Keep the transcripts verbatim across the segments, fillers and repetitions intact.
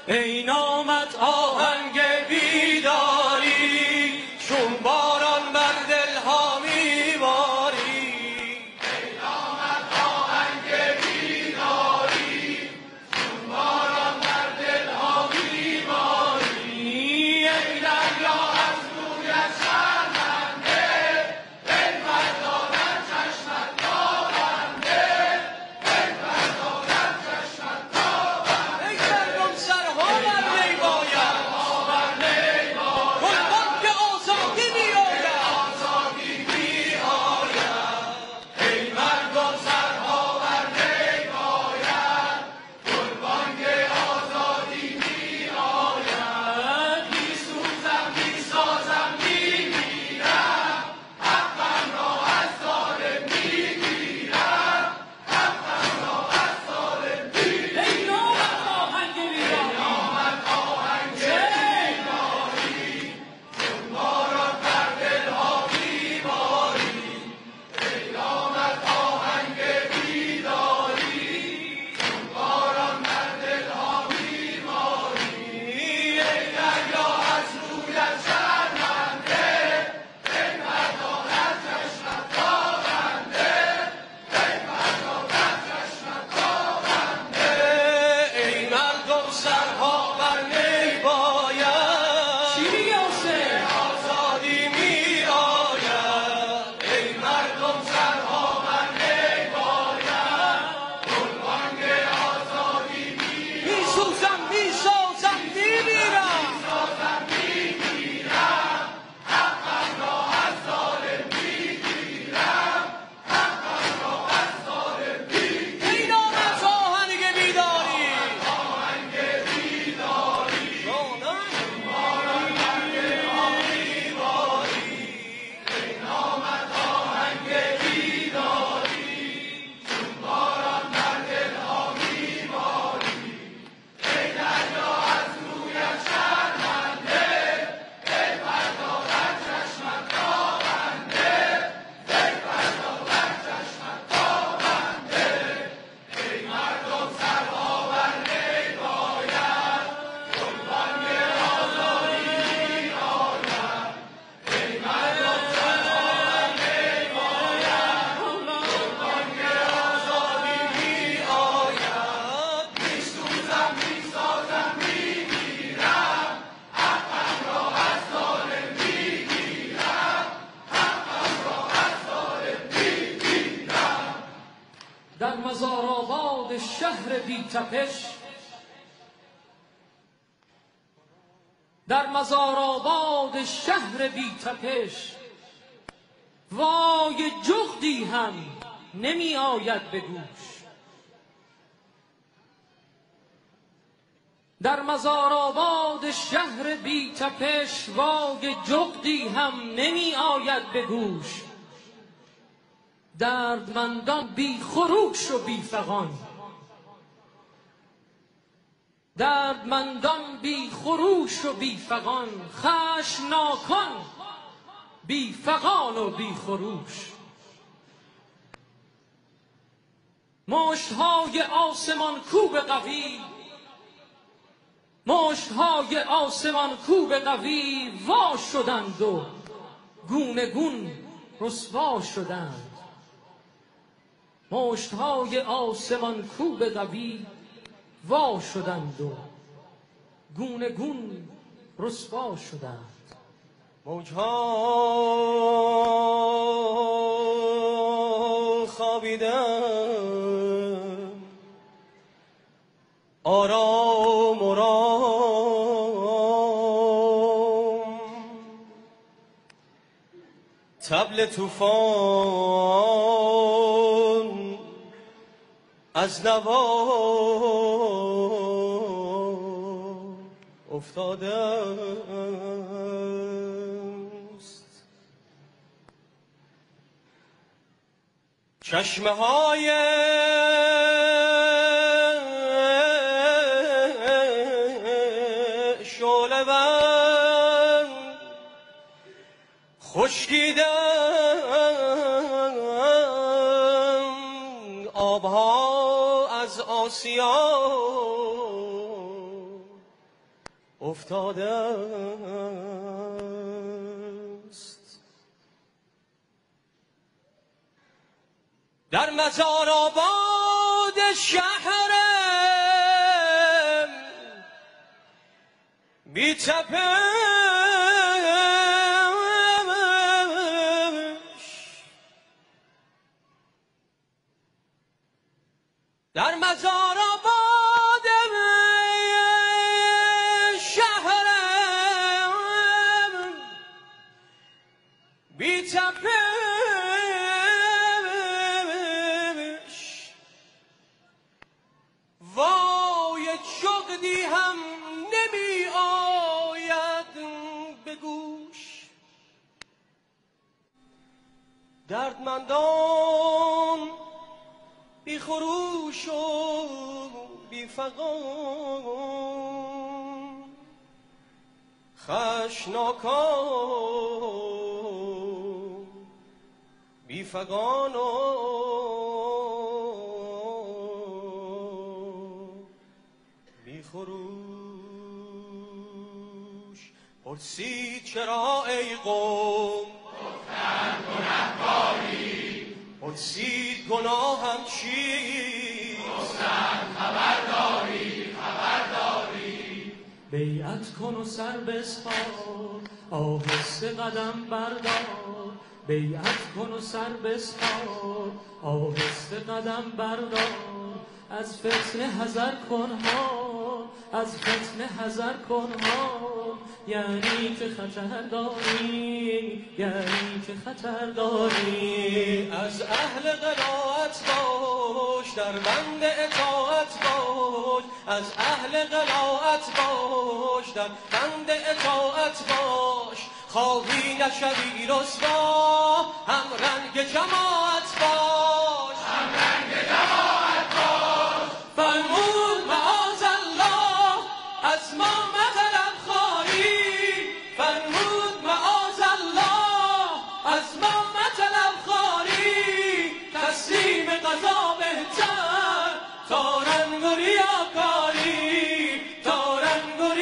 ای نامت آهنگ بیداری، چون باران بر دلها میباری. ای نامت آهنگ بیداری، چون باران بر دلها میباری. ای دریا از رویت شرمنده، ای فردا در چشمت تابنده، ای فردا در چشمت تابنده. ای مردم سرها بر می باید، گلبن که آزادی میآید. آزادی میآید. ای مردم سرها بر می باید، گلبانگ آزادی میآید. میسوزم میسازم میمیرم، حقم را از ظالم میگیرم، حقم را از ظالم میگیرم. ای نامت آهنگ بیداری، نامت آهنگ بیداری، چون باران بر دلها میباری. ای نامت آهنگ بیداری، چون باران بر دلها میباری. ای دریا از رویت شرمنده، ای فردا در چشمت تابنده، ای فردا در چشمت تابنده. ای مردم سرها بر می باید. چی میگی حسین؟ آزادی میآید. ای مردم سرها بر می باید، گلبانگ آزادی میسوزم میسازم میمیرم. میسازم میگیرم، حقم را از ظالم میگیرم، حقم را از ظالم میگیرم. ای نامت آهنگ بیداری، آهنگ بیداری، جانم باران بر دلها میباری. ای نامت آهنگ بیداری، چون باران بر دلها میباری. ای دریا از رویت شرمنده، ای فردا در چشمت تابنده، ای فردا در چشمت تابنده. ای مردم سرها بر می باید، گلبانگ آزادی میآید. ای مردم سرها بر می باید، گلبانگ آزادی میآید. میسوزم میسازم میمیرم، حقم را از ظالم میگیرم، حقم را از ظالم میگیرم. در مزارآباد شهر بی تپش، در مزارآباد شهر بی تپش، وای جغدی هم نمی آید به گوش. در مزارآباد شهر بی تپش، وای جغدی هم نمی آید به گوش. دردمندان بی خروش و بی فغان، دردمندان بی خروش و بی فغان، خشمناکان بی فغان و بی خروش. مشت‌های آسمان کوب قوی، مشت‌های آسمان کوب قوی وا شدند و گونه گون رسوا شدند. مشت‌های آسمان کوب قوی وا شدند و گونه گون رسوا شدند. موجها خوابیدند آرام آرام، طبل طوفان از نوا افتاده است. چشمه های شعله‌ور خشکیدند، آبها از آسیا افتاده است. در مزار آباد شهرم بی در مزار آباد شهرم بی تپش وای چغدی هم نمی آید به گوش. دردمندان بی خروش و بی فغان، خشناکان بی فغان و بی خروش. پرسید چرا ای قوم گفتند گنهکاری، پرسید گناهم چیست؟ گفتند خبرداری خبرداری. بیعت کن و سر بسپار، آهسته قدم بردار. بیعت کن و سر بسپار، آهسته قدم بردار. از فتنه حذر کن ها، از فتنه حذر کن ها. یعنی که خطر داری، یعنی که خطر داری. از اهل قناعت باش، در بند اطاعت باش. از اهل قناعت باش، در بند اطاعت باش. خواهی نشوی رسوا، هم رنگ جماعت باش، هم رنگ جماعت باش. فرمود معاذالله از ما مطلب خواهی، فرمود معاذالله از ما مطلب خواهی. تسلیم قضا بهتر تا رنگ و ریاکاری، تا رنگ و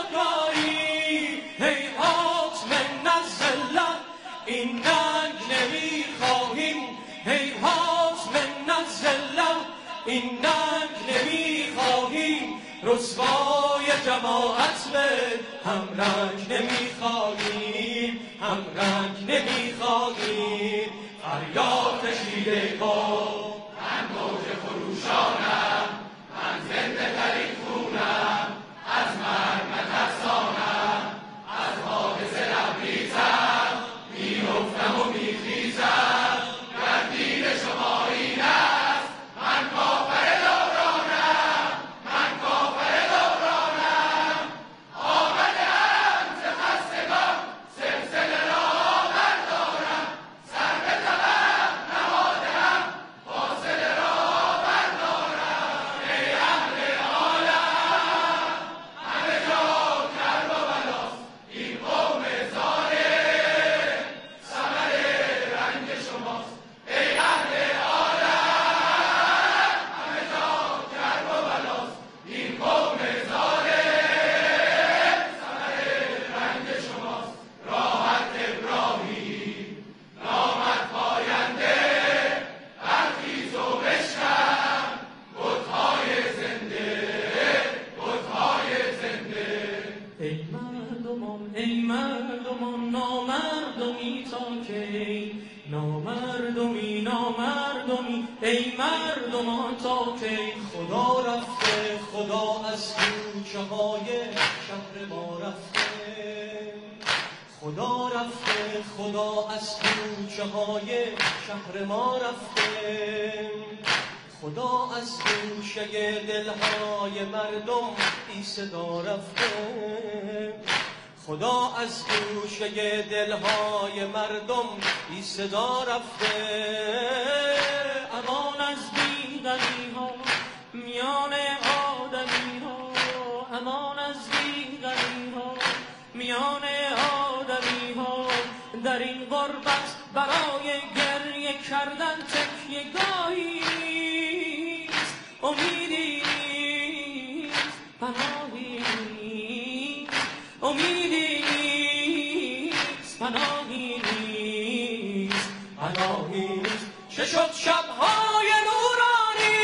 ریاکاری. هیهات من الذلت این ننگ نمیخواهیم، هیهات من الذلت این ننگ نمیخواهیم. رسوای جماعت به هم رنگ نمیخواهیم، هم رنگ نمیخواهیم. فریاد کشیده کن من موج خروشانم، من زنده ترین خونم. از مرگ نترسانم، از حادثه لبریزم. میافتم و میخیزم، گردید شما این است. من کافر دورانم، من کافر دورانم. آمده‌ام ز خستگان، سلسله را بردارم. سر به طبق نهاده‌ام، فاصله را بردارم. ای اهل عالم، همه جا کرب و بلاست. این قوم ظالم ثمر رنج شماست. ای اهل عالم، همه جا کرب و بلاست. این قوم ظالم ثمر رنج شماست. راحت ابراهیم نامد پاینده، برخیز و بشکن بت‌های زنده، بت‌های زنده. ای مردمان، ای مردمان، نامردمی تا کی؟ نامردمی، نامردمی، ای مردمان تا کی؟ خدا رفته، خدا از کوچه های شهر ما رفته. خدا رفته، خدا از کوچه های شهر ما رفته. خدا از گوشه دلهای مردم بی صدا رفته. خدا از گوشه دلهای مردم بی صدا رفته. امان از بی‌غمی ها میان آدمی ها، امان از بی‌غمی ها میان آدمی ها. در این غربت برای گریه کردن تکیه گاهی امیدی پناهی راهی نیست. چه شد شب‌های نورانی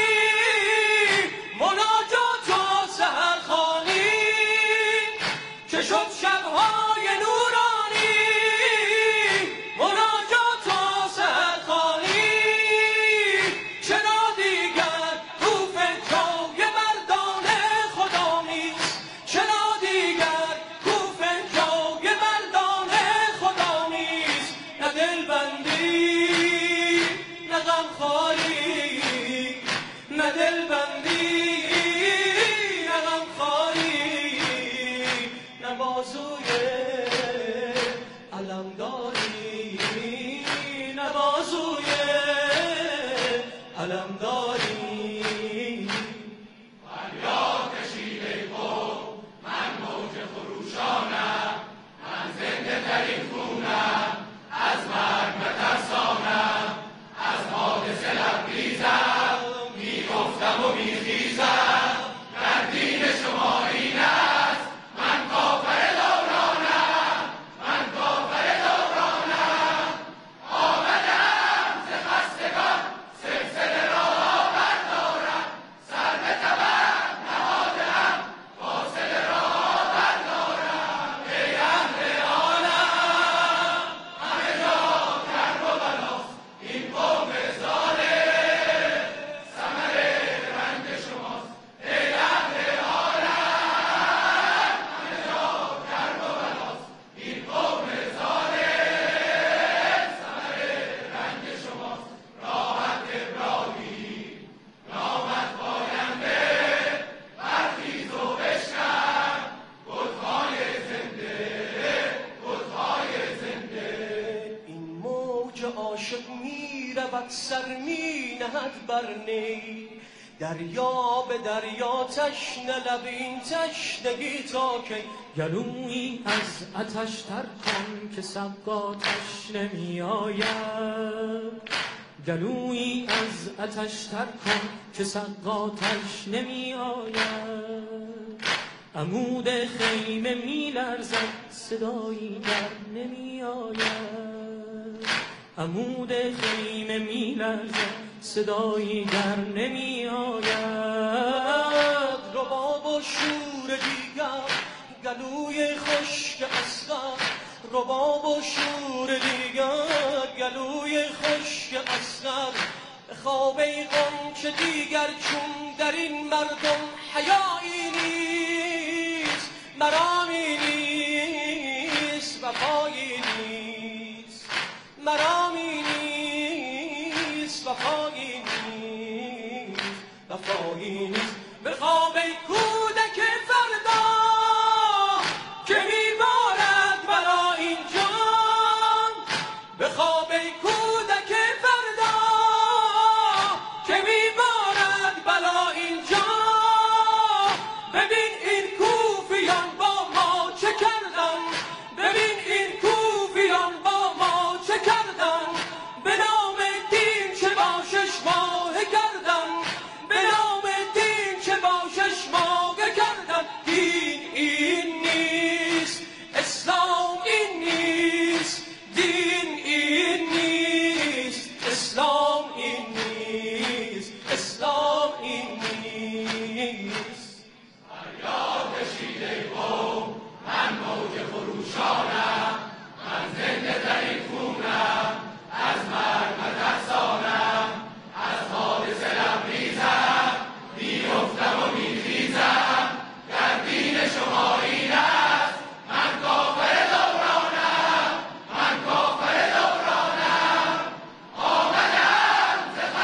مناجات و سحرخوانی، چه شد شب‌های نورانی مناجات و سحرخوانی، چرا دیگر کوف جای مردان خدا نیست، چرا دیگر کوف جای مردان خدا نیست. نه دلبندی نه غمخواری، نه دلبندی نه غمخواری، نه بازوی علمداری، نه بازوی علمداری. فریاد کشید ای قوم من موج خروشانم، من زنده ترین خونم، از مرگ نترسانم، از حادثه لبریزم، میگفتم و میخیزم در دین شما این است. من کافر دورانم، من کافر دورانم، آمدم ز خستگان سلسله را بردارم، سر به تبر نهادم فاصله را بردارم. ای اهل عالم همه جا کرب و بلاست، این قوم ظالم ثمر رنج شماست. ای اهل عالم همه جا کرب و بلاست، این قوم ظالم ثمر رنج شماست. راحت ابراهیم نامد پاینده، برخیز و بشکن بت‌های زنده، بت‌های زنده. این موج عاشق می رود سر می نهد بر نی، دریا به دریا تشنه لب این تشنگی تا کی. گلویی از آتش تر کن که سقا تشنه می آید، گلویی از آتش تر کن که سقا تشنه می آید. عمود خیمه می لرزد صدایی در نمی آید، عمود خیمه می لرزد صدایی در نمی آید. رباب و شور دیگر گلوی خشک اصغر، رباب و شور دیگر گلوی خشک اصغر. به خواب ای غنچه دیگر چون در این مردم حیایی نیست، مرامی نیست، وفایی نیست، مرامی نیست، وفایی نیست، وفایی نیست. به خواب ای کودک فردا که میبارد برا این جان، به خواب ای کودک فردا که میبارد بلا این جان. ببین این کوفیان با ما چه کردن، ببین این کوفیان با ما چه کردن، به نام دین چه با شش ماه کردن، به نام دین چه با شش ماه کردن. دین این نیست، اسلام این نیست، دین این نیست، اسلام این نیست، اسلام این نیست. فریاد کشید ای قوم من موج خروشانم، من زنده ترین خونم، از مرگ نترسانم، از حادثه لبریزم، میگفتم و میخیزم در دین شما این است. من کافر دورانم، من کافر دورانم، آمدم ز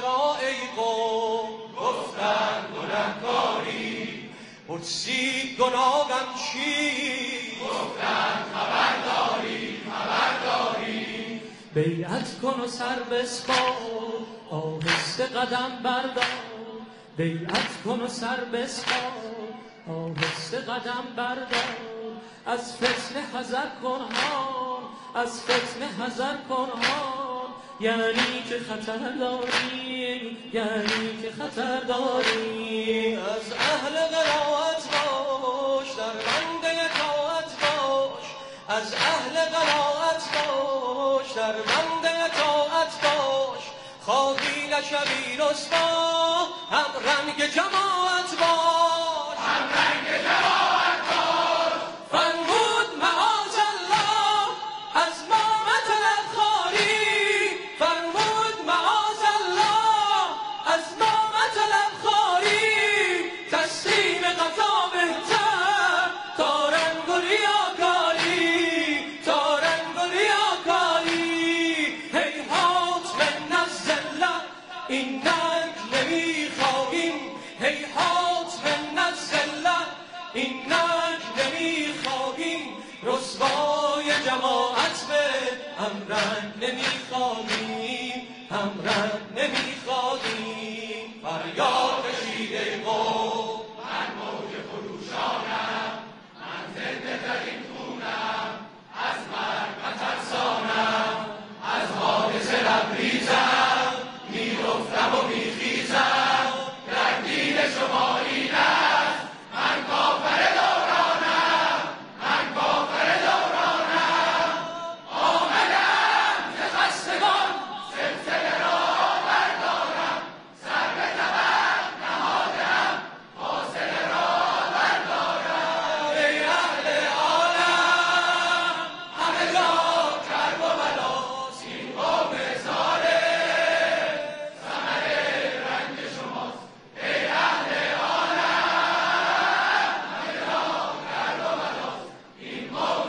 چرا ای قوم گفتن گنهکاری پرسید گناهم چیست گفتن خبرداری خبرداری بیعت کن و سر بسپار آهسته قدم بردار بیعت کن و سر بسپار آهسته قدم بردار از فتنه حذر کن ها از فتنه حذر کن ها یعنی که خطر داری یعنی که خطر داری از اهل قناعت باش در بند اطاعت باش از اهل قناعت باش در بند اطاعت باش خواهی نشوی رسوا هم رنگ جماعت باش هم رنگ جماعت باش فرمود معاذ الله از ما مطلب خاری فرمود معاذ الله از ما مطلب خاری تسلیم قضا بهتر تا رنگ و ریاکاری تا رنگ و ریاکاری هیهات من الذله این ننگ نمیخواهیم هیهات من الذله این ننگ نمیخواهیم رسوای جماعت به همرنگ نمیخواهیم همرنگ نمیخواهیم فریاد کشیده قوم من موج خروشانم من زنده ترین خونم از مرگ مترسانم از حادثه لبریزم میرفتم و میخیزم در دین شما این است من کافر دورانم من کافر دورانم آمدم ز خستگان سلسله را بردارم سر به طبق نهادم فاصله را بردارم ای اهل عالم همه جا کرب و بلاست این قوم ظالم ثمر رنج شماست ای اهل عالم همه جا کرب و بلاست این قوم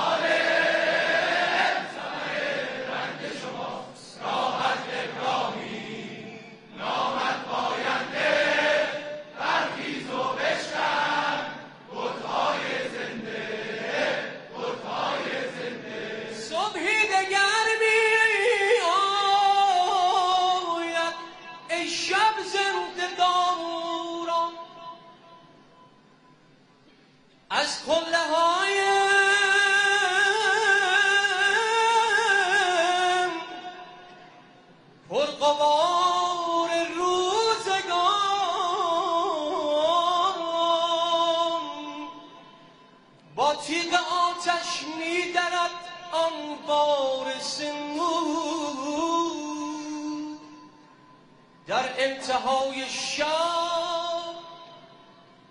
ظالم ثمر رنج شماست راحت ابراهیم نامد پاینده برخیز و بشکن بت‌های زنده بت‌های زنده صبحی دگر می آید ای شب زنده داران از قله های پرغبار روزگار با تیغ آتش می درد آن بار سمو در انتهای شب